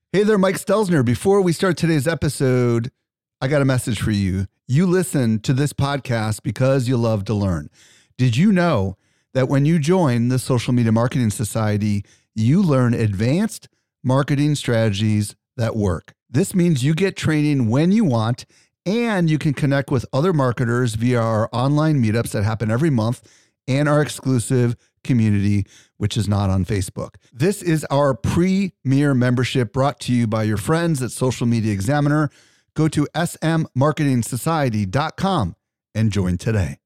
Hey there, Mike Stelzner. Before we start today's episode, I got a message for you. You listen to this podcast because you love to learn. Did you know that when you join the Social Media Marketing Society, you learn advanced marketing strategies that work? This means you get training when you want, and you can connect with other marketers via our online meetups that happen every month and our exclusive community, which is not on Facebook. This is our premier membership brought to you by your friends at Social Media Examiner. Go to smmarketingsociety.com and join today.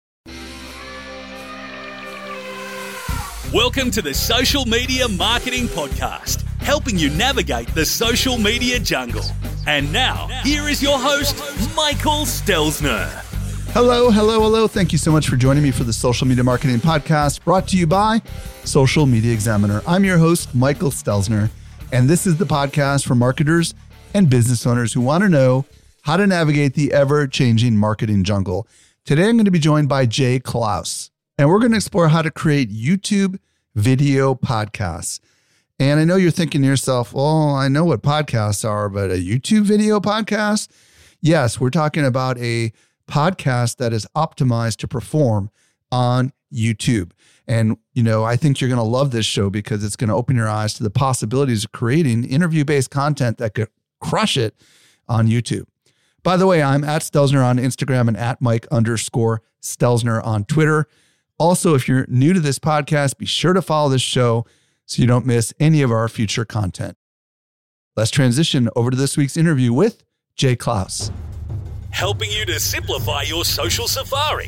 Welcome to the Social Media Marketing Podcast, helping you navigate the social media jungle. And now, here is your host, Michael Stelzner. Hello. Thank you so much for joining me for the Social Media Marketing Podcast, brought to you by Social Media Examiner. I'm your host, Michael Stelzner, and this is the podcast for marketers and business owners who want to know how to navigate the ever-changing marketing jungle. Today, I'm going to be joined by Jay Clouse, and we're going to explore how to create YouTube video podcasts. And I know you're thinking to yourself, well, I know what podcasts are, but a YouTube video podcast? Yes, we're talking about a podcast that is optimized to perform on YouTube. And, I think you're going to love this show because it's going to open your eyes to the possibilities of creating interview-based content that could crush it on YouTube. By the way, I'm at Stelzner on Instagram and at Mike_Stelzner on Twitter. Also, if you're new to this podcast, be sure to follow this show so you don't miss any of our future content. Let's transition over to this week's interview with Jay Clouse. Helping you to simplify your social safari.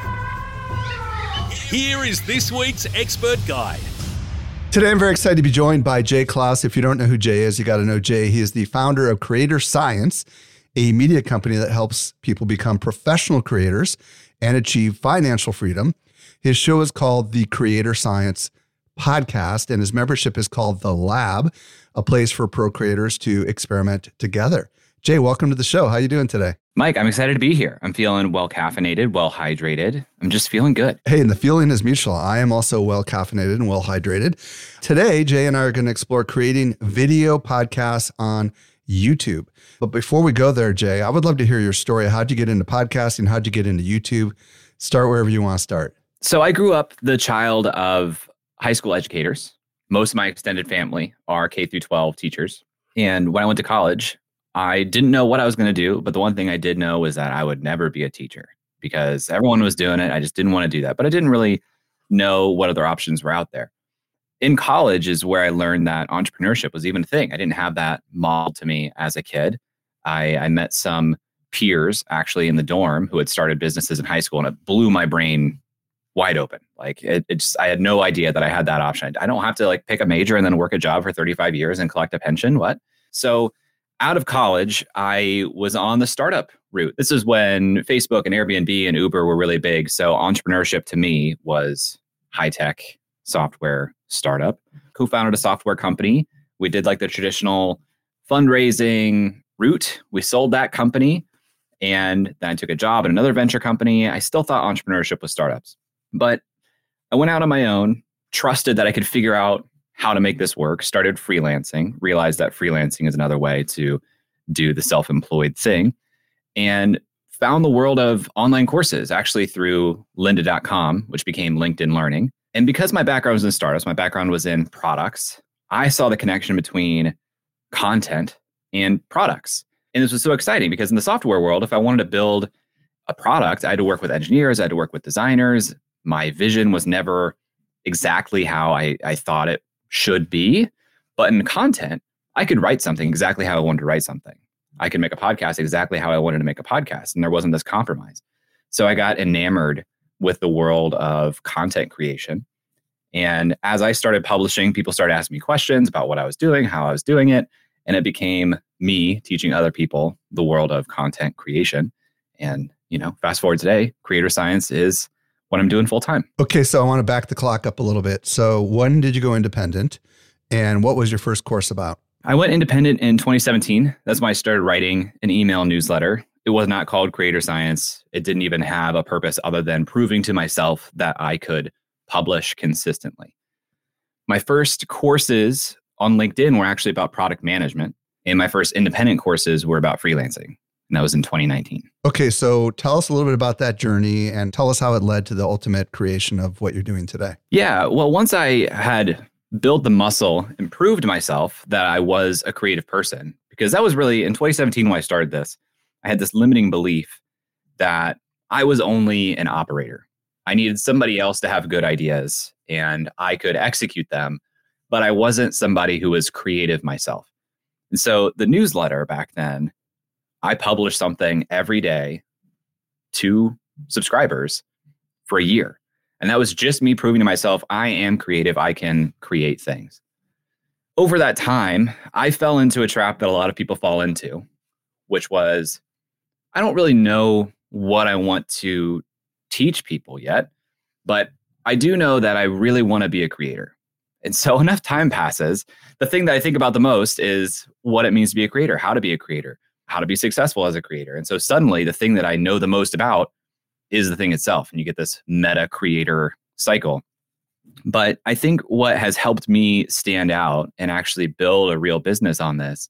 Here is this week's expert guide. Today, I'm very excited to be joined by Jay Clouse. If you don't know who Jay is, you got to know Jay. He is the founder of Creator Science, a media company that helps people become professional creators and achieve financial freedom. His show is called the Creator Science Podcast, and his membership is called The Lab, a place for pro creators to experiment together. Jay, welcome to the show. How are you doing today? Mike, I'm excited to be here. I'm feeling well caffeinated, well hydrated. I'm just feeling good. Hey, and the feeling is mutual. I am also well caffeinated and well hydrated. Today, Jay and I are going to explore creating video podcasts on YouTube. But before we go there, Jay, I would love to hear your story. How'd you get into podcasting? How'd you get into YouTube? Start wherever you want to start. So I grew up the child of high school educators. Most of my extended family are K through 12 teachers. And when I went to college, I didn't know what I was going to do, but the one thing I did know was that I would never be a teacher because everyone was doing it. I just didn't want to do that, but I didn't really know what other options were out there. In college is where I learned that entrepreneurship was even a thing. I didn't have that modeled to me as a kid. I met some peers actually in the dorm who had started businesses in high school, and it blew my brain wide open. Like it just, I had no idea that I had that option. I don't have to pick a major and then work a job for 35 years and collect a pension. What? So out of college, I was on the startup route. This is when Facebook and Airbnb and Uber were really big. So entrepreneurship to me was high-tech software startup. Co-founded a software company. We did the traditional fundraising route. We sold that company. And then I took a job at another venture company. I still thought entrepreneurship was startups. But I went out on my own, trusted that I could figure out how to make this work, started freelancing, realized that freelancing is another way to do the self-employed thing, and found the world of online courses actually through lynda.com, which became LinkedIn Learning. And because my background was in startups, my background was in products, I saw the connection between content and products. And this was so exciting because in the software world, if I wanted to build a product, I had to work with engineers, I had to work with designers. My vision was never exactly how I thought it should be. But in content, I could write something exactly how I wanted to write something. I could make a podcast exactly how I wanted to make a podcast. And there wasn't this compromise. So I got enamored with the world of content creation. And as I started publishing, people started asking me questions about what I was doing, how I was doing it. And it became me teaching other people the world of content creation. And, fast forward today, Creator Science is what I'm doing full time. Okay, so I want to back the clock up a little bit. So when did you go independent? And what was your first course about? I went independent in 2017. That's when I started writing an email newsletter. It was not called Creator Science. It didn't even have a purpose other than proving to myself that I could publish consistently. My first courses on LinkedIn were actually about product management. And my first independent courses were about freelancing. And that was in 2019. Okay, so tell us a little bit about that journey and tell us how it led to the ultimate creation of what you're doing today. Yeah, well, once I had built the muscle and proved to myself that I was a creative person, because that was really in 2017 when I started this, I had this limiting belief that I was only an operator. I needed somebody else to have good ideas and I could execute them, but I wasn't somebody who was creative myself. And so the newsletter back then, I published something every day to subscribers for a year. And that was just me proving to myself, I am creative. I can create things. Over that time, I fell into a trap that a lot of people fall into, which was, I don't really know what I want to teach people yet, but I do know that I really want to be a creator. And so enough time passes. The thing that I think about the most is what it means to be a creator, how to be a creator, how to be successful as a creator. And so suddenly the thing that I know the most about is the thing itself. And you get this meta creator cycle. But I think what has helped me stand out and actually build a real business on this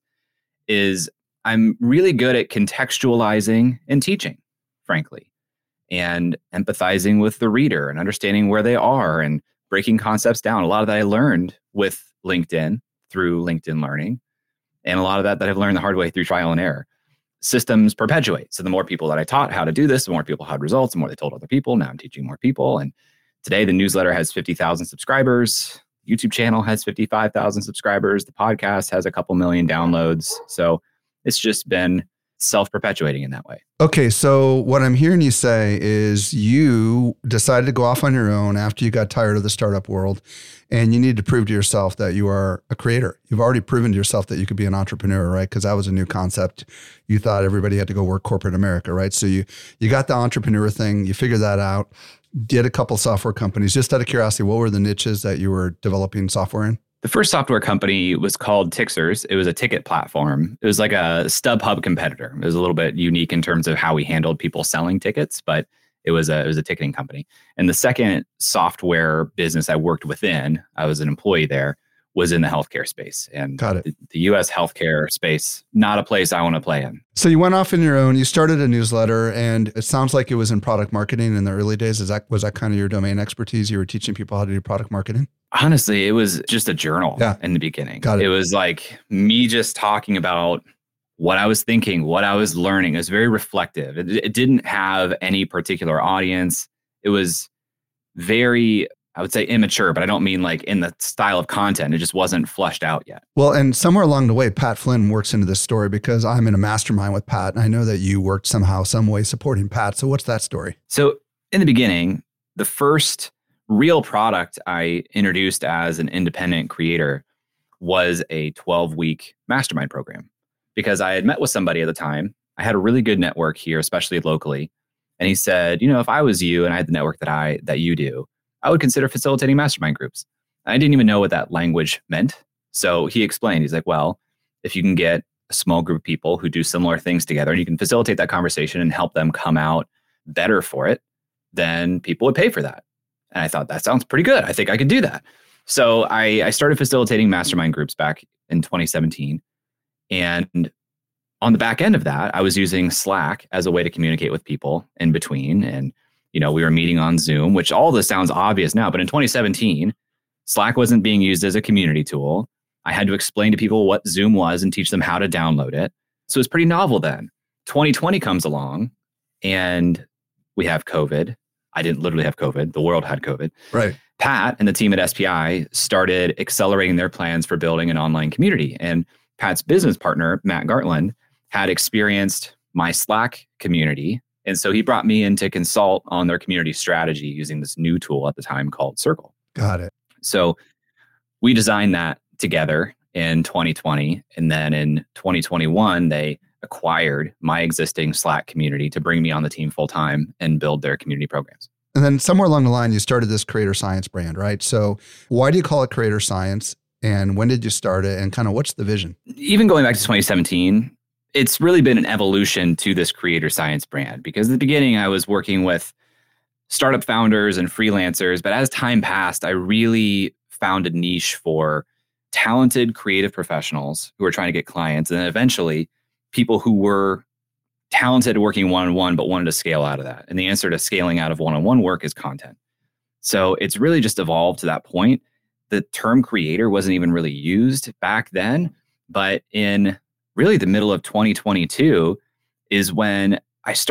is I'm really good at contextualizing and teaching, frankly, and empathizing with the reader and understanding where they are and breaking concepts down. A lot of that I learned with LinkedIn through LinkedIn Learning, and a lot of that I've learned the hard way through trial and error. Systems perpetuate. So the more people that I taught how to do this, the more people had results, the more they told other people. Now I'm teaching more people. And today the newsletter has 50,000 subscribers. YouTube channel has 55,000 subscribers. The podcast has a couple million downloads. So it's just been self-perpetuating in that way. Okay, so what I'm hearing you say is you decided to go off on your own after you got tired of the startup world, and you need to prove to yourself that you are a creator. You've already proven to yourself that you could be an entrepreneur, right? Because that was a new concept. You thought everybody had to go work corporate America, right? So you got the entrepreneur thing, you figured that out, did a couple software companies. Just out of curiosity, what were the niches that you were developing software in? The first software company was called Tixers. It was a ticket platform. It was like a StubHub competitor. It was a little bit unique in terms of how we handled people selling tickets, but it was a ticketing company. And the second software business I worked within, I was an employee there, was in the healthcare space. And the US healthcare space, not a place I want to play in. So you went off on your own, you started a newsletter, and it sounds like it was in product marketing in the early days. Was that kind of your domain expertise? You were teaching people how to do product marketing? Honestly, it was just a journal in the beginning. It was like me just talking about what I was thinking, what I was learning. It was very reflective. It didn't have any particular audience. It was very, I would say, immature, but I don't mean like in the style of content. It just wasn't fleshed out yet. Well, and somewhere along the way, Pat Flynn works into this story because I'm in a mastermind with Pat, and I know that you worked somehow, some way supporting Pat. So what's that story? So in the beginning, the first real product I introduced as an independent creator was a 12-week mastermind program, because I had met with somebody at the time. I had a really good network here, especially locally. And he said, if I was you and I had the network that you do, I would consider facilitating mastermind groups. I didn't even know what that language meant. So he explained, he's like, well, if you can get a small group of people who do similar things together and you can facilitate that conversation and help them come out better for it, then people would pay for that. And I thought, that sounds pretty good. I think I could do that. So I started facilitating mastermind groups back in 2017. And on the back end of that, I was using Slack as a way to communicate with people in between. And, we were meeting on Zoom, which all this sounds obvious now. But in 2017, Slack wasn't being used as a community tool. I had to explain to people what Zoom was and teach them how to download it. So it's pretty novel then. 2020 comes along and we have COVID. I didn't literally have COVID. The world had COVID. Right. Pat and the team at SPI started accelerating their plans for building an online community. And Pat's business partner, Matt Gartland, had experienced my Slack community. And so he brought me in to consult on their community strategy using this new tool at the time called Circle. Got it. So we designed that together in 2020. And then in 2021, they acquired my existing Slack community to bring me on the team full time and build their community programs. And then somewhere along the line, you started this Creator Science brand, right? So why do you call it Creator Science? And when did you start it? And kind of what's the vision? Even going back to 2017, it's really been an evolution to this Creator Science brand, because at the beginning I was working with startup founders and freelancers. But as time passed, I really found a niche for talented creative professionals who are trying to get clients, and then eventually people who were talented working one-on-one but wanted to scale out of that. And the answer to scaling out of one-on-one work is content. So it's really just evolved to that point. The term creator wasn't even really used back then, but in really the middle of 2022 is when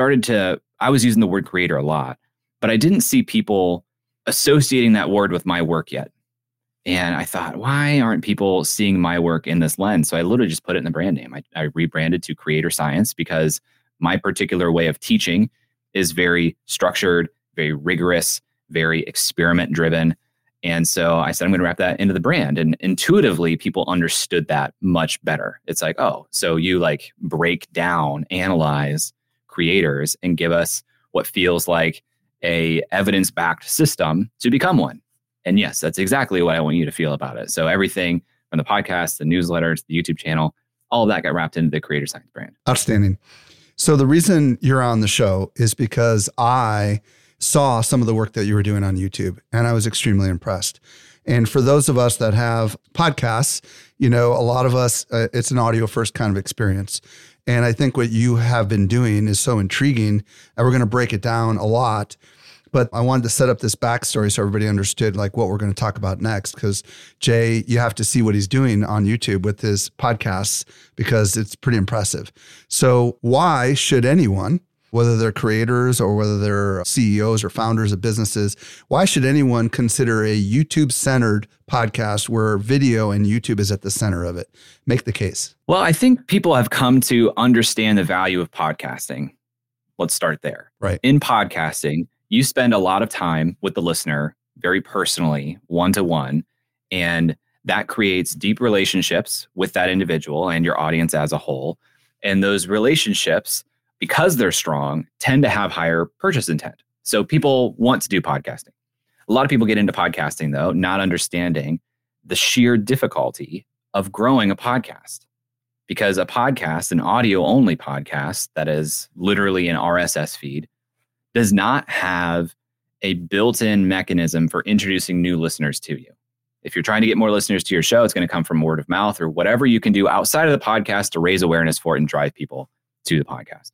I was using the word creator a lot, but I didn't see people associating that word with my work yet. And I thought, why aren't people seeing my work in this lens? So I literally just put it in the brand name. I rebranded to Creator Science because my particular way of teaching is very structured, very rigorous, very experiment driven. And so I said, I'm going to wrap that into the brand. And intuitively, people understood that much better. It's like, oh, so you like break down, analyze creators and give us what feels like a evidence-backed system to become one. And yes, that's exactly what I want you to feel about it. So everything from the podcast, the newsletters, the YouTube channel, all of that got wrapped into the Creator Science brand. Outstanding. So the reason you're on the show is because I saw some of the work that you were doing on YouTube, and I was extremely impressed. And for those of us that have podcasts, a lot of us, it's an audio first kind of experience. And I think what you have been doing is so intriguing, and we're going to break it down a lot. But I wanted to set up this backstory so everybody understood like what we're going to talk about next. Because Jay, you have to see what he's doing on YouTube with his podcasts because it's pretty impressive. So why should anyone, whether they're creators or whether they're CEOs or founders of businesses, why should anyone consider a YouTube-centered podcast where video and YouTube is at the center of it? Make the case. Well, I think people have come to understand the value of podcasting. Let's start there. Right. In podcasting, you spend a lot of time with the listener, very personally, one-to-one, and that creates deep relationships with that individual and your audience as a whole. And those relationships, because they're strong, tend to have higher purchase intent. So people want to do podcasting. A lot of people get into podcasting, though, not understanding the sheer difficulty of growing a podcast. Because a podcast, an audio-only podcast that is literally an RSS feed, does not have a built-in mechanism for introducing new listeners to you. If you're trying to get more listeners to your show, it's going to come from word of mouth or whatever you can do outside of the podcast to raise awareness for it and drive people to the podcast.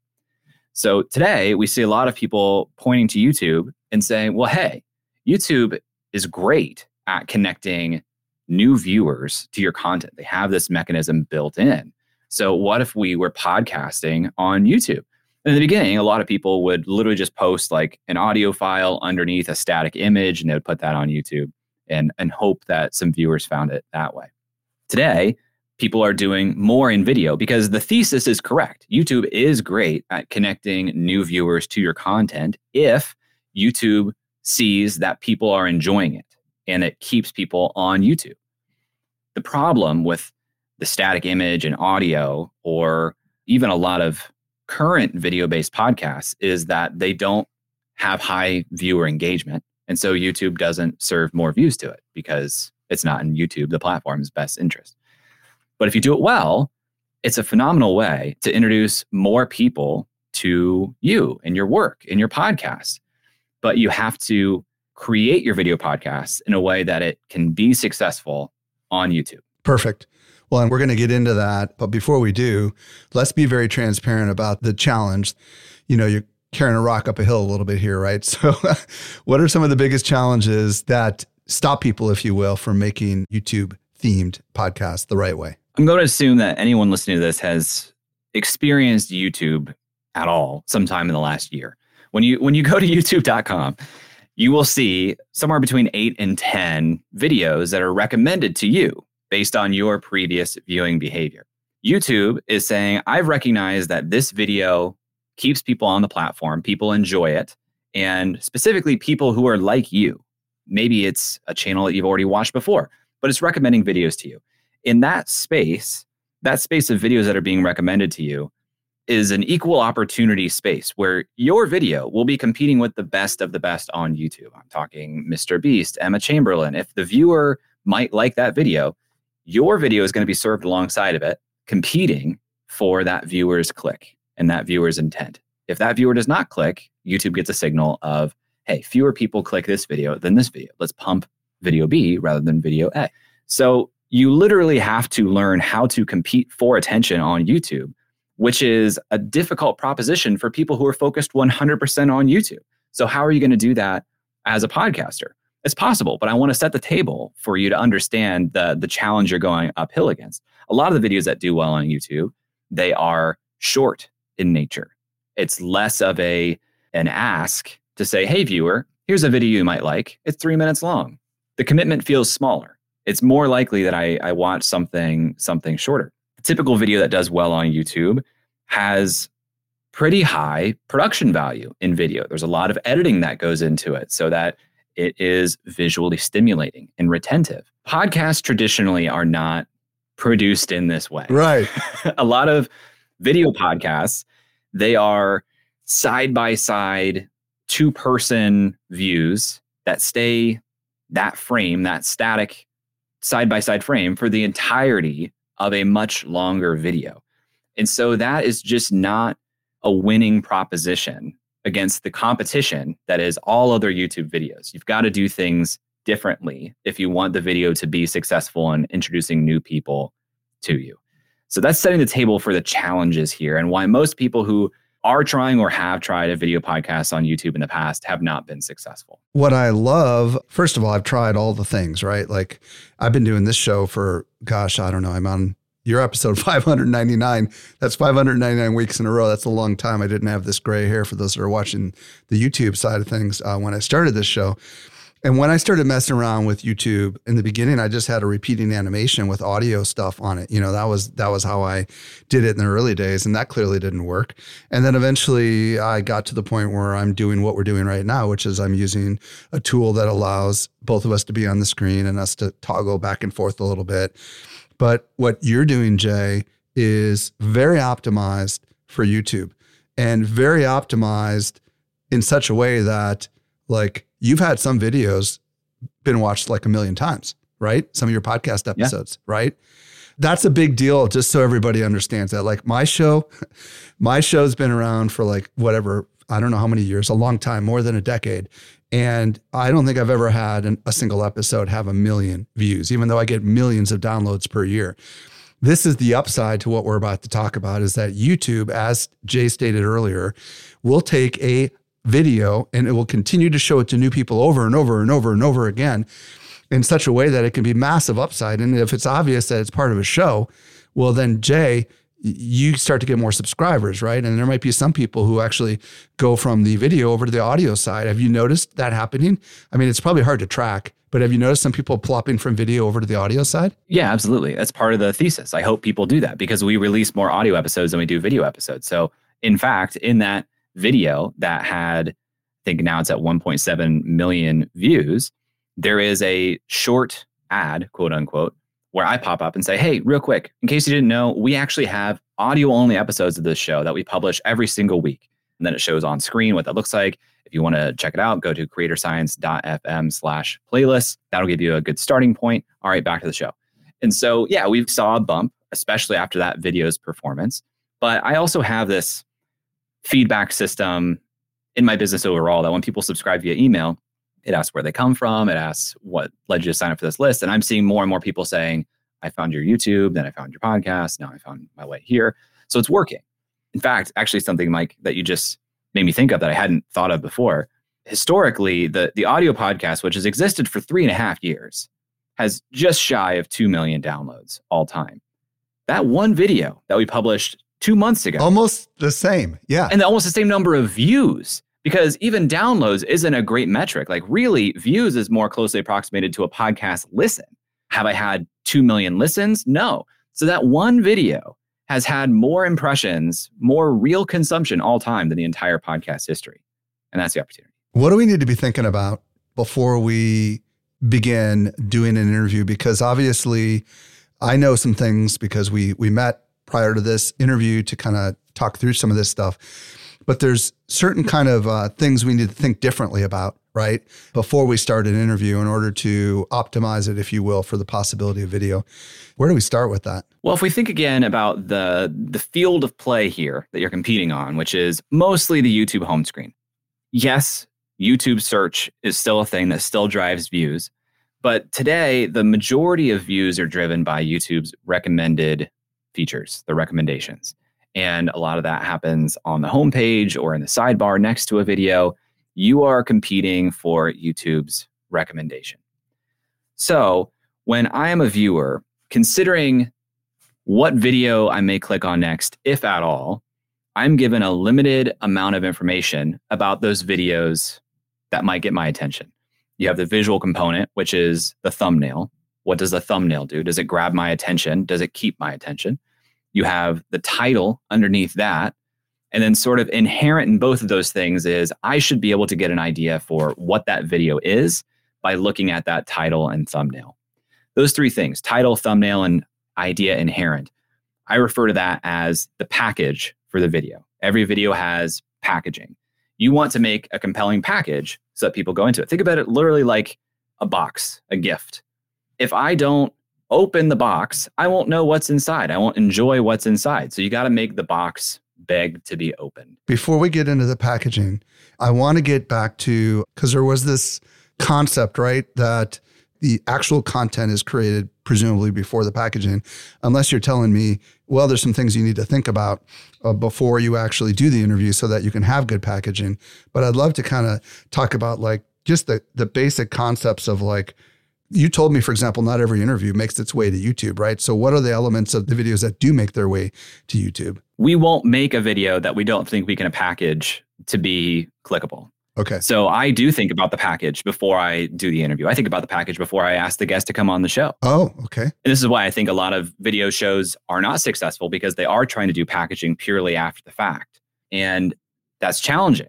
So today we see a lot of people pointing to YouTube and saying, well, hey, YouTube is great at connecting new viewers to your content. They have this mechanism built in. So what if we were podcasting on YouTube? In the beginning, a lot of people would literally just post like an audio file underneath a static image, and they would put that on YouTube and hope that some viewers found it that way. Today, people are doing more in video because the thesis is correct. YouTube is great at connecting new viewers to your content if YouTube sees that people are enjoying it and it keeps people on YouTube. The problem with the static image and audio, or even a lot of current video-based podcasts, is that they don't have high viewer engagement. And so YouTube doesn't serve more views to it because it's not in YouTube, the platform's best interest. But if you do it well, it's a phenomenal way to introduce more people to you and your work and your podcast. But you have to create your video podcast in a way that it can be successful on YouTube. Perfect. Well, and we're going to get into that. But before we do, let's be very transparent about the challenge. You're carrying a rock up a hill a little bit here, right? So what are some of the biggest challenges that stop people, if you will, from making YouTube-themed podcasts the right way? I'm going to assume that anyone listening to this has experienced YouTube at all sometime in the last year. When you go to youtube.com, you will see somewhere between 8 and 10 videos that are recommended to you based on your previous viewing behavior. YouTube is saying, I've recognized that this video keeps people on the platform, people enjoy it, and specifically people who are like you. Maybe it's a channel that you've already watched before, but it's recommending videos to you. In that space of videos that are being recommended to you is an equal opportunity space where your video will be competing with the best of the best on YouTube. I'm talking Mr. Beast, Emma Chamberlain. If the viewer might like that video, your video is going to be served alongside of it, competing for that viewer's click and that viewer's intent. If that viewer does not click, YouTube gets a signal of, hey, fewer people click this video than this video. Let's pump video B rather than video A. So you literally have to learn how to compete for attention on YouTube, which is a difficult proposition for people who are focused 100% on YouTube. So how are you going to do that as a podcaster? It's possible, but I want to set the table for you to understand the challenge you're going uphill against. A lot of the videos that do well on YouTube, they are short in nature. It's less of an ask to say, hey, viewer, here's a video you might like. It's 3 minutes long. The commitment feels smaller. It's more likely that I watch something shorter. A typical video that does well on YouTube has pretty high production value in video. There's a lot of editing that goes into it so that it is visually stimulating and retentive. Podcasts traditionally are not produced in this way. Right. A lot of video podcasts, they are side-by-side, two-person views that stay that frame, that static side-by-side frame for the entirety of a much longer video. And so that is just not a winning proposition against the competition that is all other YouTube videos. You've got to do things differently if you want the video to be successful in introducing new people to you. So that's setting the table for the challenges here and why most people who are trying or have tried a video podcast on YouTube in the past have not been successful. What I love, first of all, I've tried all the things, right? Like I've been doing this show for, gosh, I don't know, I'm on your episode 599. That's 599 weeks in a row. That's a long time. I didn't have this gray hair for those that are watching the YouTube side of things when I started this show. And when I started messing around with YouTube in the beginning, I just had a repeating animation with audio stuff on it. You know, that was how I did it in the early days, and that clearly didn't work. And then eventually I got to the point where I'm doing what we're doing right now, which is I'm using a tool that allows both of us to be on the screen and us to toggle back and forth a little bit. But what you're doing, Jay, is very optimized for YouTube and very optimized in such a way that, like, you've had some videos been watched like 1 million times, right? Some of your podcast episodes, right? That's a big deal, just so everybody understands that. Like my show's been around for like whatever, I don't know how many years, a long time, more than a decade. And I don't think I've ever had a single episode have 1 million views, even though I get millions of downloads per year. This is the upside to what we're about to talk about, is that YouTube, as Jay stated earlier, will take a video and it will continue to show it to new people over and over and over and over again in such a way that it can be massive upside. And if it's obvious that it's part of a show, well, then Jay, you start to get more subscribers, right? And there might be some people who actually go from the video over to the audio side. Have you noticed that happening? I mean, it's probably hard to track, but have you noticed some people plopping from video over to the audio side? Yeah, absolutely. That's part of the thesis. I hope people do that because we release more audio episodes than we do video episodes. So in fact, in that video that had, I think now it's at 1.7 million views, there is a short ad, quote unquote, where I pop up and say, hey, real quick, in case you didn't know, we actually have audio only episodes of this show that we publish every single week. And then it shows on screen what that looks like. If you want to check it out, go to creatorscience.fm/playlists. That'll give you a good starting point. All right, back to the show. And so, yeah, we saw a bump, especially after that video's performance. But I also have this feedback system in my business overall that when people subscribe via email, it asks where they come from. It asks what led you to sign up for this list. And I'm seeing more and more people saying, I found your YouTube, then I found your podcast. Now I found my way here. So it's working. In fact, actually something, Mike, that you just made me think of that I hadn't thought of before. Historically, the audio podcast, which has existed for 3.5 years, has just shy of 2 million downloads all time. That one video that we published 2 months ago. Almost the same. Yeah. And almost the same number of views, because even downloads isn't a great metric. Like really, views is more closely approximated to a podcast listen. Have I had 2 million listens? No. So that one video has had more impressions, more real consumption all time than the entire podcast history. And that's the opportunity. What do we need to be thinking about before we begin doing an interview? Because obviously I know some things because we met prior to this interview to kind of talk through some of this stuff. But there's certain kind of things we need to think differently about, right? Before we start an interview in order to optimize it, if you will, for the possibility of video. Where do we start with that? Well, if we think again about the field of play here that you're competing on, which is mostly the YouTube home screen. Yes, YouTube search is still a thing that still drives views, But today, the majority of views are driven by YouTube's recommended features, the recommendations. And a lot of that happens on the homepage or in the sidebar next to a video. You are competing for YouTube's recommendation. So when I am a viewer, considering what video I may click on next, if at all, I'm given a limited amount of information about those videos that might get my attention. You have the visual component, which is the thumbnail. What does the thumbnail do? Does it grab my attention? Does it keep my attention? You have the title underneath that. And then sort of inherent in both of those things is I should be able to get an idea for what that video is by looking at that title and thumbnail. Those three things, title, thumbnail, and idea inherent. I refer to that as the package for the video. Every video has packaging. You want to make a compelling package so that people go into it. Think about it literally like a box, a gift. If I don't open the box, I won't know what's inside. I won't enjoy what's inside. So you got to make the box beg to be opened. Before we get into the packaging, I want to get back to, because there was this concept, right, that the actual content is created presumably before the packaging, unless you're telling me, well, there's some things you need to think about before you actually do the interview so that you can have good packaging. But I'd love to kind of talk about like just the basic concepts of like, you told me, for example, not every interview makes its way to YouTube, right? So what are the elements of the videos that do make their way to YouTube? We won't make a video that we don't think we can package to be clickable. Okay. So I do think about the package before I do the interview. I think about the package before I ask the guest to come on the show. Oh, okay. And this is why I think a lot of video shows are not successful, because they are trying to do packaging purely after the fact. And that's challenging,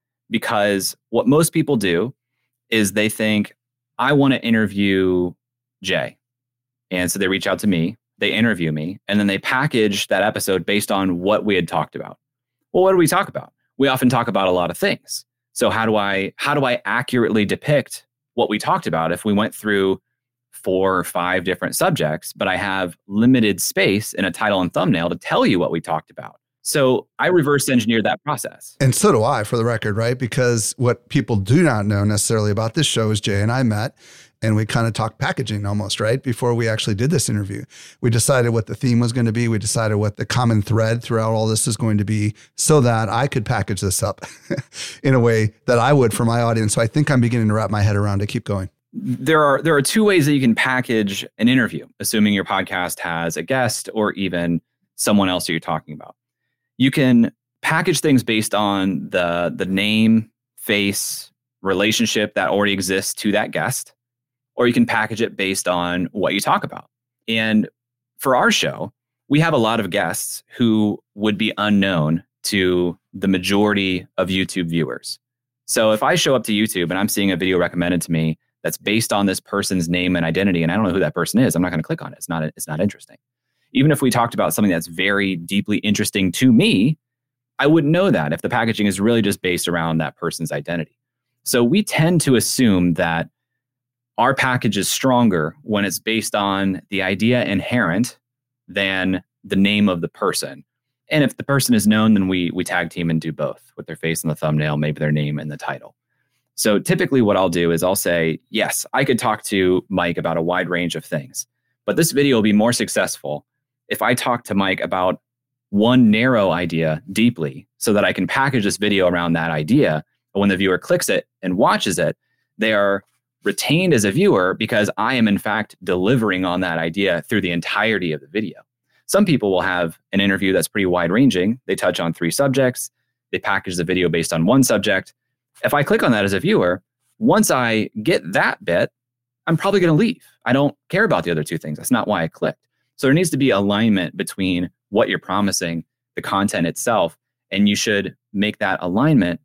because what most people do is they think, I want to interview Jay. And so they reach out to me, they interview me, and then they package that episode based on what we had talked about. Well, what do we talk about? We often talk about a lot of things. So how do I accurately depict what we talked about if we went through 4 or 5 different subjects, but I have limited space in a title and thumbnail to tell you what we talked about? So I reverse engineered that process. And so do I, for the record, right? Because what people do not know necessarily about this show is Jay and I met and we kind of talked packaging almost, right? Before we actually did this interview. We decided what the theme was going to be. We decided what the common thread throughout all this is going to be so that I could package this up in a way that I would for my audience. So I think I'm beginning to wrap my head around it. Keep going. There are 2 ways that you can package an interview, assuming your podcast has a guest or even someone else that you're talking about. You can package things based on the name, face, relationship that already exists to that guest, or you can package it based on what you talk about. And for our show, we have a lot of guests who would be unknown to the majority of YouTube viewers. So if I show up to YouTube and I'm seeing a video recommended to me that's based on this person's name and identity, and I don't know who that person is, I'm not going to click on it. It's not interesting. Even if we talked about something that's very deeply interesting to me, I wouldn't know that if the packaging is really just based around that person's identity. So we tend to assume that our package is stronger when it's based on the idea inherent than the name of the person. And if the person is known, then we tag team and do both with their face in the thumbnail, maybe their name in the title. So typically what I'll do is I'll say, yes, I could talk to Mike about a wide range of things, but this video will be more successful if I talk to Mike about one narrow idea deeply so that I can package this video around that idea. But when the viewer clicks it and watches it, they are retained as a viewer because I am in fact delivering on that idea through the entirety of the video. Some people will have an interview that's pretty wide ranging. They touch on 3 subjects. They package the video based on one subject. If I click on that as a viewer, once I get that bit, I'm probably going to leave. I don't care about the other 2 things. That's not why I clicked. So there needs to be alignment between what you're promising, the content itself, and you should make that alignment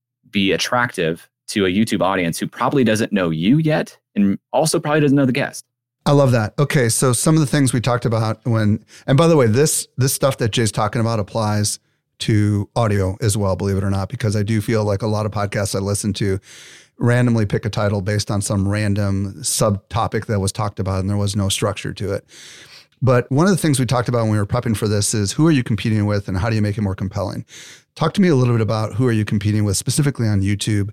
be attractive to a YouTube audience who probably doesn't know you yet and also probably doesn't know the guest. I love that. Okay, so some of the things we talked about and by the way, this stuff that Jay's talking about applies to audio as well, believe it or not, because I do feel like a lot of podcasts I listen to randomly pick a title based on some random subtopic that was talked about and there was no structure to it. But one of the things we talked about when we were prepping for this is who are you competing with and how do you make it more compelling? Talk to me a little bit about who are you competing with specifically on YouTube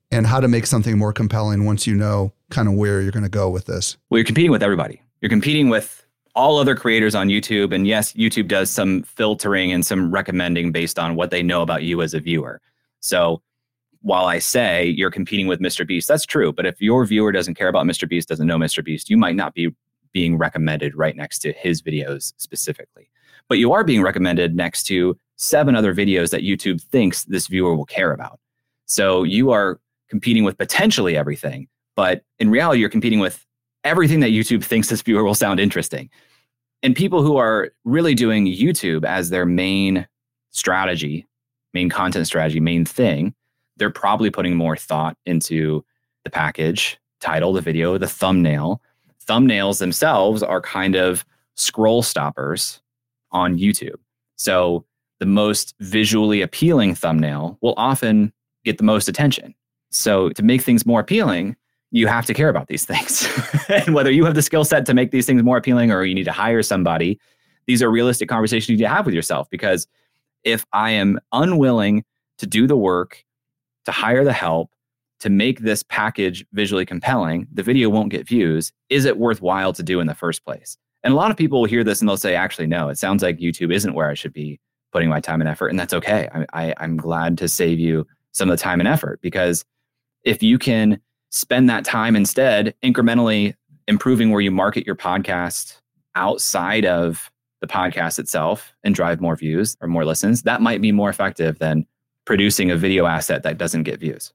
and how to make something more compelling once you know kind of where you're going to go with this? Well, you're competing with everybody. You're competing with all other creators on YouTube. And yes, YouTube does some filtering and some recommending based on what they know about you as a viewer. So while I say you're competing with Mr. Beast, that's true. But if your viewer doesn't care about Mr. Beast, doesn't know Mr. Beast, you might not be being recommended right next to his videos specifically. But you are being recommended next to 7 other videos that YouTube thinks this viewer will care about. So you are competing with potentially everything. But in reality, you're competing with everything that YouTube thinks this viewer will sound interesting. And people who are really doing YouTube as their main strategy, main content strategy, main thing, they're probably putting more thought into the package, title, the video, the thumbnail. Thumbnails themselves are kind of scroll stoppers on YouTube. So the most visually appealing thumbnail will often get the most attention. So to make things more appealing, you have to care about these things. And whether you have the skill set to make these things more appealing or you need to hire somebody, these are realistic conversations you need to have with yourself. Because if I am unwilling to do the work, to hire the help, to make this package visually compelling, the video won't get views. Is it worthwhile to do in the first place? And a lot of people will hear this and they'll say, actually, no, it sounds like YouTube isn't where I should be putting my time and effort. And that's okay. I'm glad to save you some of the time and effort, because if you can spend that time instead incrementally improving where you market your podcast outside of the podcast itself and drive more views or more listens, that might be more effective than producing a video asset that doesn't get views.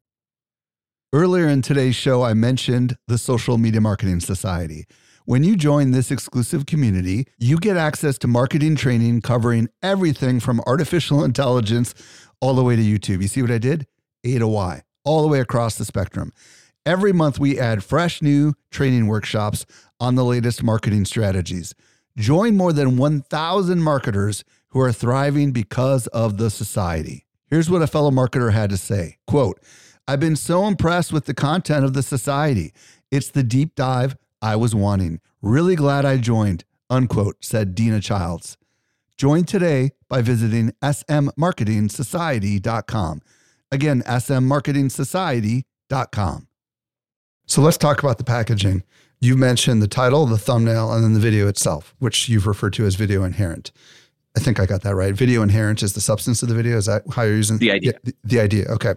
Earlier in today's show, I mentioned the Social Media Marketing Society. When you join this exclusive community, you get access to marketing training covering everything from artificial intelligence all the way to YouTube. You see what I did? A to Y, all the way across the spectrum. Every month, we add fresh new training workshops on the latest marketing strategies. Join more than 1,000 marketers who are thriving because of the society. Here's what a fellow marketer had to say. Quote, "I've been so impressed with the content of the society. It's the deep dive I was wanting. Really glad I joined," unquote, said Dina Childs. Join today by visiting smmarketingsociety.com. Again, smmarketingsociety.com. So let's talk about the packaging. You mentioned the title, the thumbnail, and then the video itself, which you've referred to as video inherent. I think I got that right. Video inherent is the substance of the video. Is that how you're using the idea? Yeah, the idea. Okay.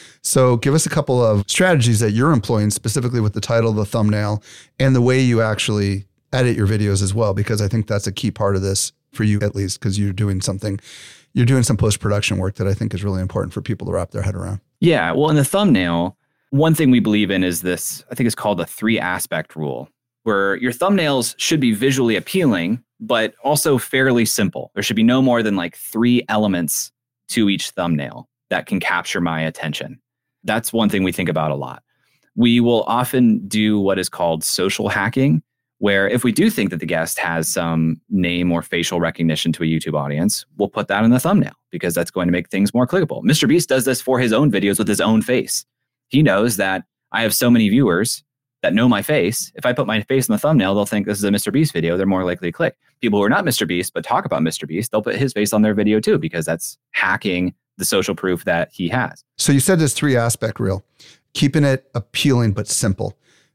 So give us a couple of strategies that you're employing specifically with the title, the thumbnail, and the way you actually edit your videos as well, because I think that's a key part of this for you, at least, because you're doing some post-production work that I think is really important for people to wrap their head around. Yeah. Well, in the thumbnail, one thing we believe in is this, I think it's called the 3-aspect rule, where your thumbnails should be visually appealing, but also fairly simple. There should be no more than like 3 elements to each thumbnail that can capture my attention. That's one thing we think about a lot. We will often do what is called social hacking, where if we do think that the guest has some name or facial recognition to a YouTube audience, we'll put that in the thumbnail because that's going to make things more clickable. Mr. Beast does this for his own videos with his own face. He knows that I have so many viewers that know my face. If I put my face in the thumbnail, they'll think this is a Mr. Beast video. They're more likely to click. People who are not Mr. Beast but talk about Mr. Beast, they'll put his face on their video too, because that's hacking the social proof that he has. So you said this 3-aspect rule, keeping it appealing but simple.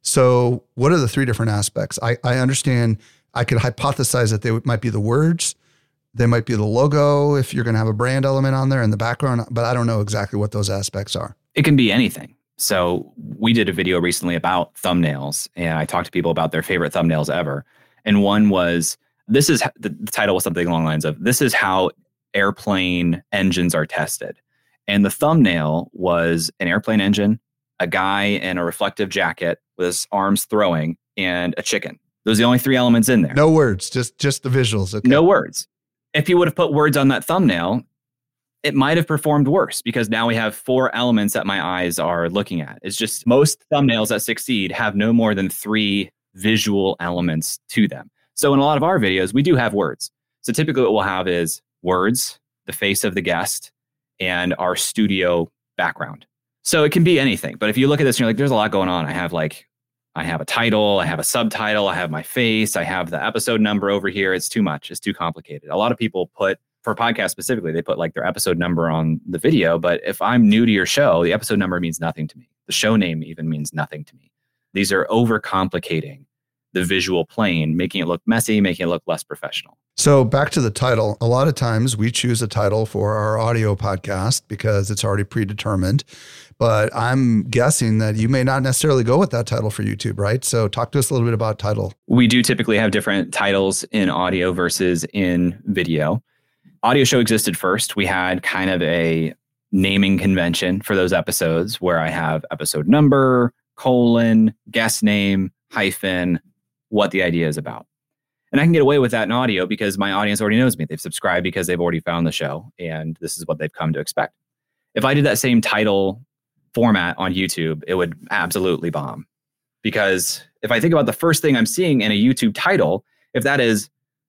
So what are the 3 different aspects? I understand, I could hypothesize that they might be the words, they might be the logo if you're going to have a brand element on there in the background, but I don't know exactly what those aspects are. It can be anything. So we did a video recently about thumbnails, and I talked to people about their favorite thumbnails ever. And one was, the title was something along the lines of, "This is how airplane engines are tested." And the thumbnail was an airplane engine, a guy in a reflective jacket with his arms throwing, and a chicken. Those are the only 3 elements in there. No words, just the visuals. Okay. No words. If you would have put words on that thumbnail, it might have performed worse, because now we have 4 elements that my eyes are looking at. It's just most thumbnails that succeed have no more than 3 visual elements to them. So in a lot of our videos, we do have words. So typically what we'll have is words, the face of the guest, and our studio background. So it can be anything. But if you look at this and you're like, there's a lot going on. I have a title, I have a subtitle, I have my face, I have the episode number over here. It's too much. It's too complicated. A lot of people put for podcasts specifically, they put like their episode number on the video. But if I'm new to your show, the episode number means nothing to me. The show name even means nothing to me. These are overcomplicating the visual plane, making it look messy, making it look less professional. So back to the title. A lot of times we choose a title for our audio podcast because it's already predetermined. But I'm guessing that you may not necessarily go with that title for YouTube, right? So talk to us a little bit about title. We do typically have different titles in audio versus in video. Audio show existed first. We had kind of a naming convention for those episodes where I have episode number, colon, guest name, hyphen, what the idea is about. And I can get away with that in audio because my audience already knows me. They've subscribed because they've already found the show and this is what they've come to expect. If I did that same title format on YouTube, it would absolutely bomb. Because if I think about the first thing I'm seeing in a YouTube title, if that is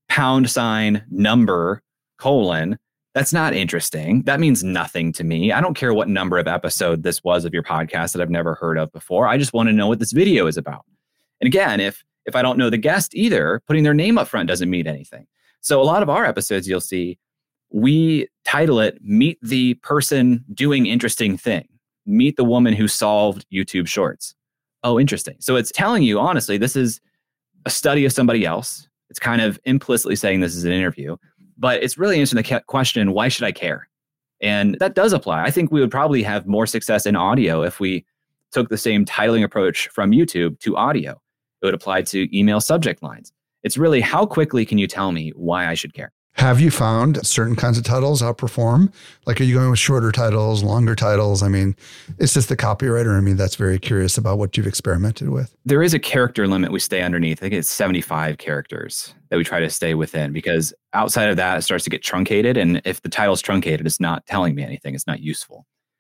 $number, colon, that's not interesting. That means nothing to me. I don't care what number of episode this was of your podcast that I've never heard of before. I just want to know what this video is about. And again, if I don't know the guest either, putting their name up front doesn't mean anything. So a lot of our episodes, you'll see, we title it, Meet the Person Doing Interesting Thing. Meet the woman who solved YouTube Shorts. Oh, interesting. So it's telling you, honestly, this is a study of somebody else. It's kind of implicitly saying this is an interview, but it's really answering the question, why should I care? And that does apply. I think we would probably have more success in audio if we took the same titling approach from YouTube to audio. It would apply to email subject lines. It's really, how quickly can you tell me why I should care? Have you found certain kinds of titles outperform? Like, are you going with shorter titles, longer titles? I mean, it's just the copywriter. I mean, that's very curious about what you've experimented with. There is a character limit we stay underneath. I think it's 75 characters that we try to stay within, because outside of that, it starts to get truncated. And if the title's truncated, it's not telling me anything. It's not useful.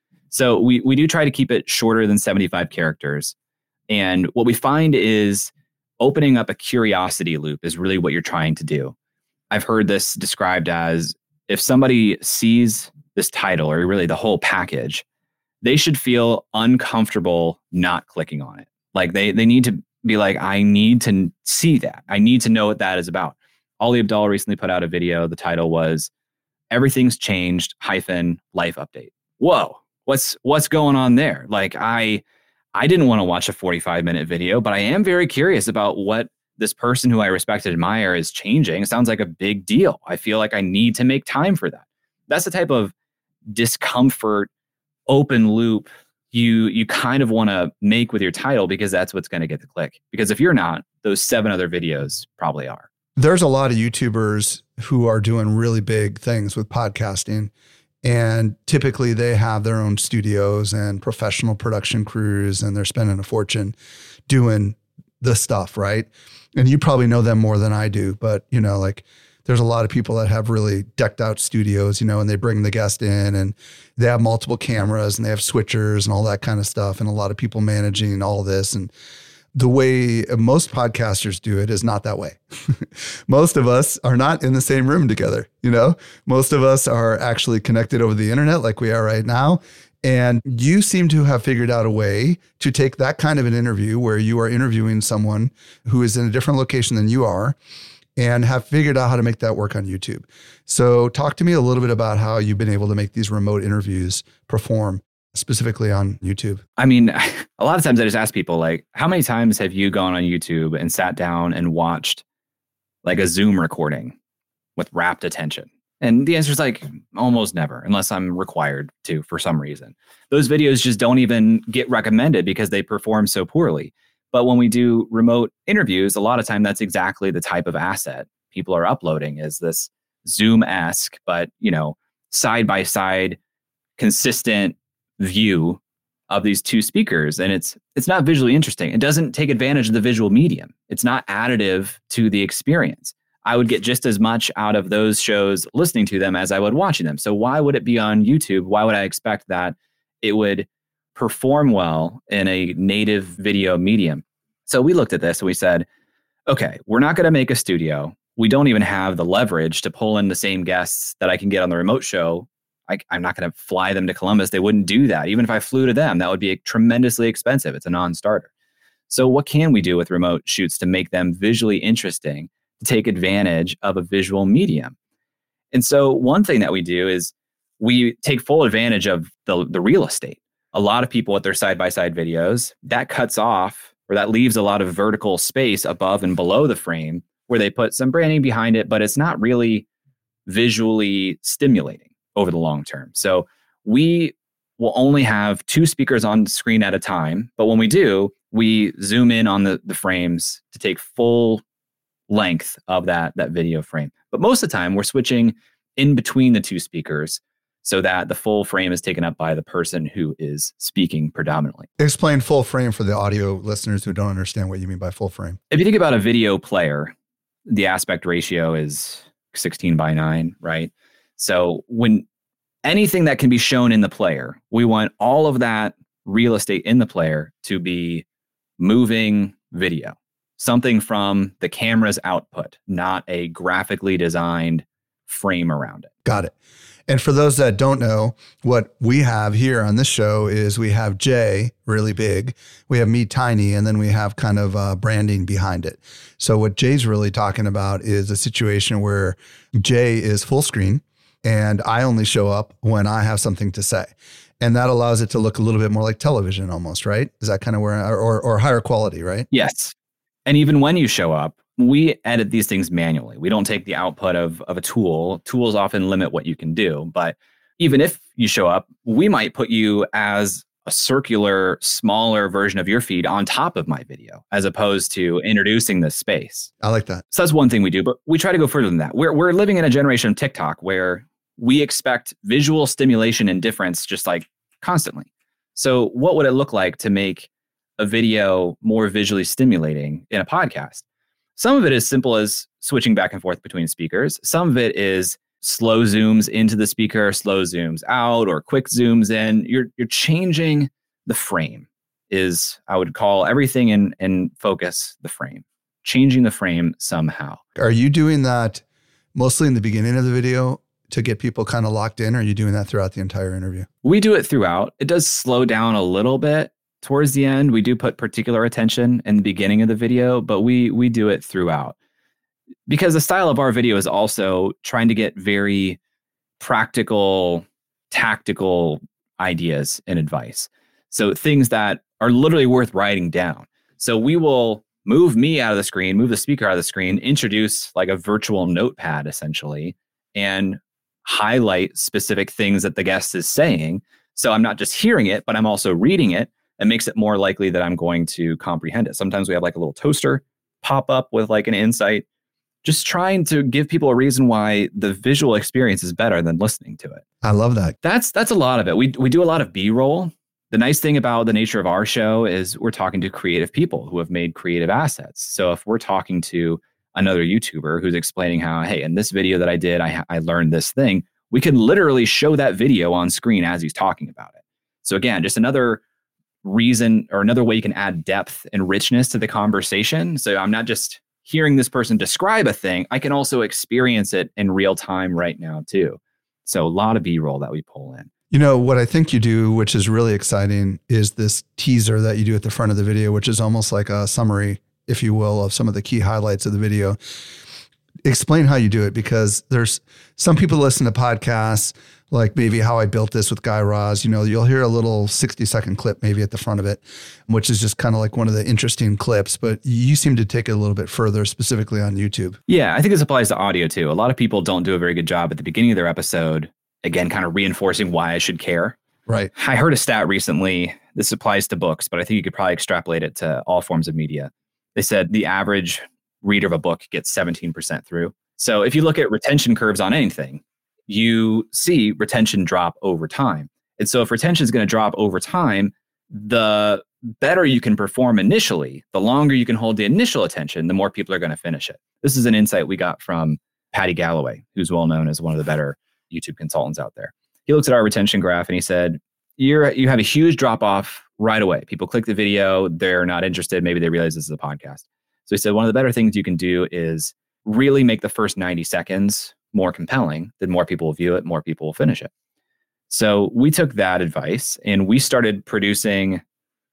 So we do try to keep it shorter than 75 characters. And what we find is opening up a curiosity loop is really what you're trying to do. I've heard this described as, if somebody sees this title or really the whole package, they should feel uncomfortable not clicking on it. Like they need to be like, I need to see that. I need to know what that is about. Ali Abdaal recently put out a video. The title was Everything's Changed -Life Update. Whoa, what's going on there? Like I didn't want to watch a 45-minute video, but I am very curious about what this person who I respect and admire is changing. It sounds like a big deal. I feel like I need to make time for that. That's the type of discomfort, open loop you kind of want to make with your title, because that's what's going to get the click. Because if you're not, those 7 other videos probably are. There's a lot of YouTubers who are doing really big things with podcasting. And typically they have their own studios and professional production crews, and they're spending a fortune doing the stuff, right? And you probably know them more than I do, but you know, like there's a lot of people that have really decked out studios, you know, and they bring the guest in and they have multiple cameras and they have switchers and all that kind of stuff. And a lot of people managing all this. And the way most podcasters do it is not that way. Most of us are not in the same room together. You know, most of us are actually connected over the internet like we are right now. And you seem to have figured out a way to take that kind of an interview where you are interviewing someone who is in a different location than you are, and have figured out how to make that work on YouTube. So talk to me a little bit about how you've been able to make these remote interviews perform specifically on YouTube. I mean, a lot of times I just ask people, like, how many times have you gone on YouTube and sat down and watched like a Zoom recording with rapt attention? And the answer is like almost never, unless I'm required to for some reason. Those videos just don't even get recommended because they perform so poorly. But when we do remote interviews, a lot of time that's exactly the type of asset people are uploading, is this Zoom-esque, but you know, side by side, consistent view of these two speakers. And it's not visually interesting. It doesn't take advantage of the visual medium. It's not additive to the experience. I would get just as much out of those shows listening to them as I would watching them. So why would it be on YouTube? Why would I expect that it would perform well in a native video medium? So we looked at this and we said, okay, we're not going to make a studio. We don't even have the leverage to pull in the same guests that I can get on the remote show. I'm not going to fly them to Columbus. They wouldn't do that. Even if I flew to them, that would be tremendously expensive. It's a non-starter. So what can we do with remote shoots to make them visually interesting, to take advantage of a visual medium? And so one thing that we do is we take full advantage of the real estate. A lot of people with their side-by-side videos, that cuts off or that leaves a lot of vertical space above and below the frame where they put some branding behind it, but it's not really visually stimulating over the long term. So we will only have 2 speakers on screen at a time. But when we do, we zoom in on the frames to take full length of that video frame. But most of the time, we're switching in between the 2 speakers so that the full frame is taken up by the person who is speaking predominantly. Explain full frame for the audio listeners who don't understand what you mean by full frame. If you think about a video player, the aspect ratio is 16:9, right? So when anything that can be shown in the player, we want all of that real estate in the player to be moving video, something from the camera's output, not a graphically designed frame around it. Got it. And for those that don't know, what we have here on this show is we have Jay really big, we have me tiny, and then we have kind of branding behind it. So what Jay's really talking about is a situation where Jay is full screen and I only show up when I have something to say. And that allows it to look a little bit more like television almost, right? Is that kind of where, or higher quality, right? Yes. And even when you show up, we edit these things manually. We don't take the output of a tool. Tools often limit what you can do. But even if you show up, we might put you as a circular, smaller version of your feed on top of my video, as opposed to introducing this space. I like that. So that's one thing we do, but we try to go further than that. We're living in a generation of TikTok where we expect visual stimulation and difference just like constantly. So what would it look like to make a video more visually stimulating in a podcast? Some of it is simple as switching back and forth between speakers. Some of it is slow zooms into the speaker, slow zooms out, or quick zooms in. You're changing the frame is, I would call everything in focus the frame. Changing the frame somehow. Are you doing that mostly in the beginning of the video to get people kind of locked in, or are you doing that throughout the entire interview? We do it throughout. It does slow down a little bit. Towards the end, we do put particular attention in the beginning of the video, but we do it throughout. Because the style of our video is also trying to get very practical, tactical ideas and advice. So things that are literally worth writing down. So we will move me out of the screen, move the speaker out of the screen, introduce like a virtual notepad essentially, and highlight specific things that the guest is saying. So I'm not just hearing it, but I'm also reading it. It makes it more likely that I'm going to comprehend it. Sometimes we have like a little toaster pop up with like an insight, just trying to give people a reason why the visual experience is better than listening to it. I love that. That's a lot of it. We do a lot of B-roll. The nice thing about the nature of our show is we're talking to creative people who have made creative assets. So if we're talking to another YouTuber who's explaining how, hey, in this video that I did, I learned this thing, we can literally show that video on screen as he's talking about it. So again, just another reason or another way you can add depth and richness to the conversation. So I'm not just hearing this person describe a thing, I can also experience it in real time right now too. So a lot of B-roll that we pull in. You know, what I think you do, which is really exciting, is this teaser that you do at the front of the video, which is almost like a summary, if you will, of some of the key highlights of the video. Explain how you do it, because there's some people listen to podcasts like maybe How I Built This with Guy Raz. You know, you'll hear a little 60-second clip maybe at the front of it, which is just kind of like one of the interesting clips. But you seem to take it a little bit further, specifically on YouTube. Yeah, I think this applies to audio too. A lot of people don't do a very good job at the beginning of their episode, again, kind of reinforcing why I should care. Right. I heard a stat recently. This applies to books, but I think you could probably extrapolate it to all forms of media. They said the average reader of a book gets 17% through. So if you look at retention curves on anything, you see retention drop over time. And so if retention is going to drop over time, the better you can perform initially, the longer you can hold the initial attention, the more people are going to finish it. This is an insight we got from Patty Galloway, who's well known as one of the better YouTube consultants out there. He looks at our retention graph and he said, you have a huge drop off right away. People click the video, they're not interested. Maybe they realize this is a podcast. So he said, one of the better things you can do is really make the first 90 seconds more compelling. Then more people will view it, more people will finish it. So we took that advice and we started producing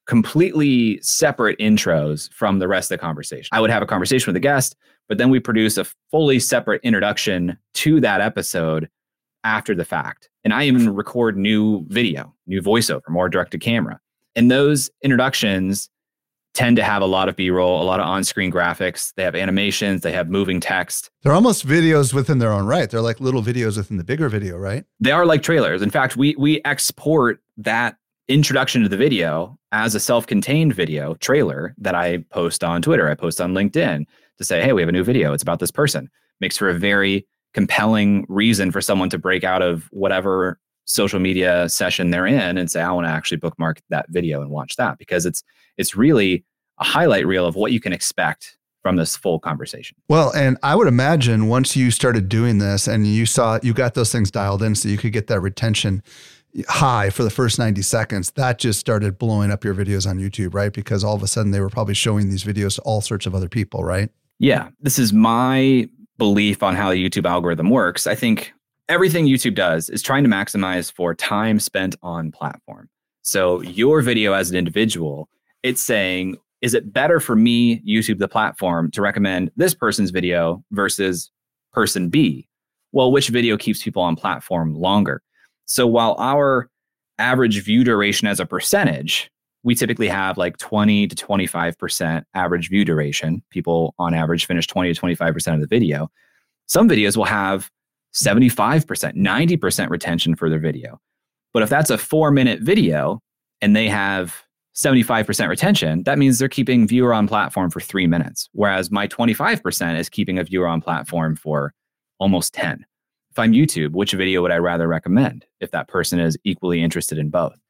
completely separate intros from the rest of the conversation. I would have a conversation with a guest, but then we produce a fully separate introduction to that episode after the fact. And I even record new video, new voiceover, more direct to camera. And those introductions tend to have a lot of B-roll, a lot of on-screen graphics. They have animations, they have moving text. They're almost videos within their own right. They're like little videos within the bigger video, right? They are like trailers. In fact, we export that introduction to the video as a self-contained video trailer that I post on Twitter, I post on LinkedIn to say, hey, we have a new video. It's about this person. Makes for a very compelling reason for someone to break out of whatever social media session they're in and say, I want to actually bookmark that video and watch that, because it's really a highlight reel of what you can expect from this full conversation. Well, and I would imagine once you started doing this and you got those things dialed in so you could get that retention high for the first 90 seconds, that just started blowing up your videos on YouTube, right? Because all of a sudden they were probably showing these videos to all sorts of other people, right? Yeah, this is my belief on how the YouTube algorithm works. I think everything YouTube does is trying to maximize for time spent on platform. So your video as an individual, it's saying, is it better for me, YouTube, the platform, to recommend this person's video versus person B? Well, which video keeps people on platform longer? So while our average view duration as a percentage, we typically have like 20 to 25% average view duration. People on average finish 20 to 25% of the video. Some videos will have 75%, 90% retention for their video. But if that's a 4-minute video and they have 75% retention, that means they're keeping viewer on platform for 3 minutes. Whereas my 25% is keeping a viewer on platform for almost 10. If I'm YouTube, which video would I rather recommend if that person is equally interested in both?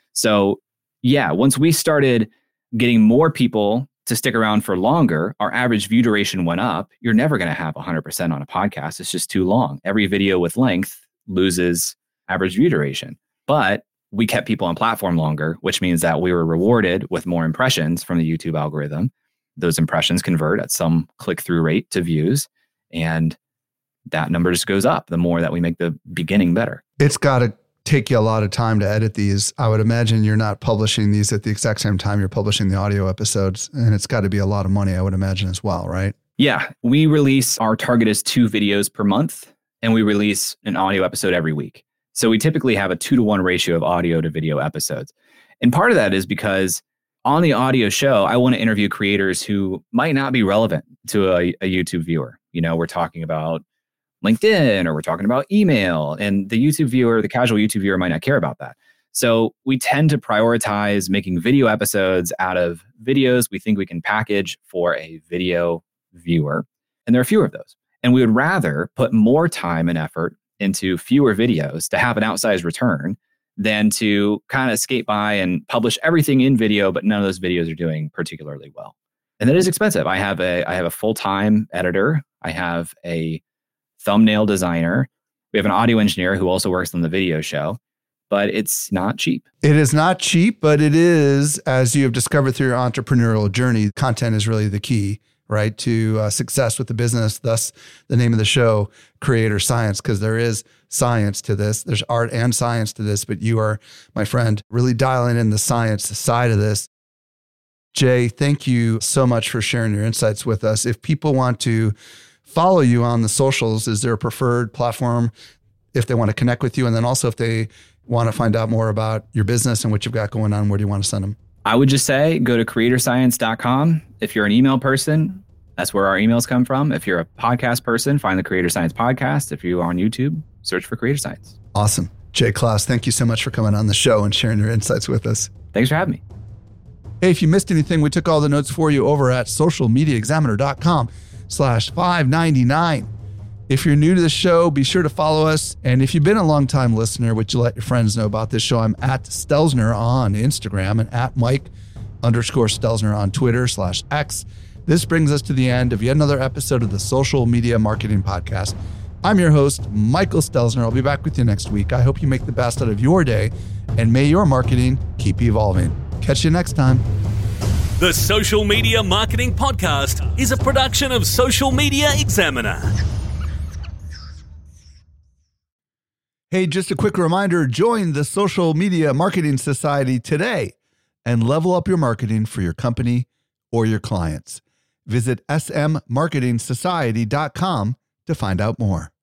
So yeah, once we started getting more people to stick around for longer, our average view duration went up. You're never going to have 100% on a podcast. It's just too long. Every video with length loses average view duration. But we kept people on platform longer, which means that we were rewarded with more impressions from the YouTube algorithm. Those impressions convert at some click-through rate to views, and that number just goes up the more that we make the beginning better. It's got to take you a lot of time to edit these. I would imagine you're not publishing these at the exact same time you're publishing the audio episodes, and it's got to be a lot of money, I would imagine, as well, right? Yeah, we release, our target is 2 videos per month, and we release an audio episode every week. So we typically have a 2-to-1 ratio of audio to video episodes. And part of that is because on the audio show, I want to interview creators who might not be relevant to a YouTube viewer. You know, we're talking about LinkedIn or we're talking about email, and the YouTube viewer, the casual YouTube viewer, might not care about that. So we tend to prioritize making video episodes out of videos we think we can package for a video viewer. And there are fewer of those. And we would rather put more time and effort into fewer videos to have an outsized return than to kind of skate by and publish everything in video, but none of those videos are doing particularly well. And that is expensive. I have a full-time editor. I have a thumbnail designer. We have an audio engineer who also works on the video show, but it's not cheap. It is not cheap, but it is, as you have discovered through your entrepreneurial journey, content is really the key, right, to success with the business. Thus, the name of the show, Creator Science, because there is science to this. There's art and science to this, but you are, my friend, really dialing in the science side of this. Jay, thank you so much for sharing your insights with us. If people want to follow you on the socials, is there a preferred platform if they want to connect with you? And then also if they want to find out more about your business and what you've got going on, where do you want to send them? I would just say go to creatorscience.com. If you're an email person, that's where our emails come from. If you're a podcast person, find the Creator Science Podcast. If you are on YouTube, search for Creator Science. Awesome. Jay Clouse, thank you so much for coming on the show and sharing your insights with us. Thanks for having me. Hey, if you missed anything, we took all the notes for you over at socialmediaexaminer.com/599. If you're new to the show, be sure to follow us. And if you've been a long-time listener, would you let your friends know about this show? I'm at Stelzner on Instagram and at Mike_Stelzner on Twitter/X. This brings us to the end of yet another episode of the Social Media Marketing Podcast. I'm your host, Michael Stelzner. I'll be back with you next week. I hope you make the best out of your day, and may your marketing keep evolving. Catch you next time. The Social Media Marketing Podcast is a production of Social Media Examiner. Hey, just a quick reminder, join the Social Media Marketing Society today and level up your marketing for your company or your clients. Visit smmarketingsociety.com to find out more.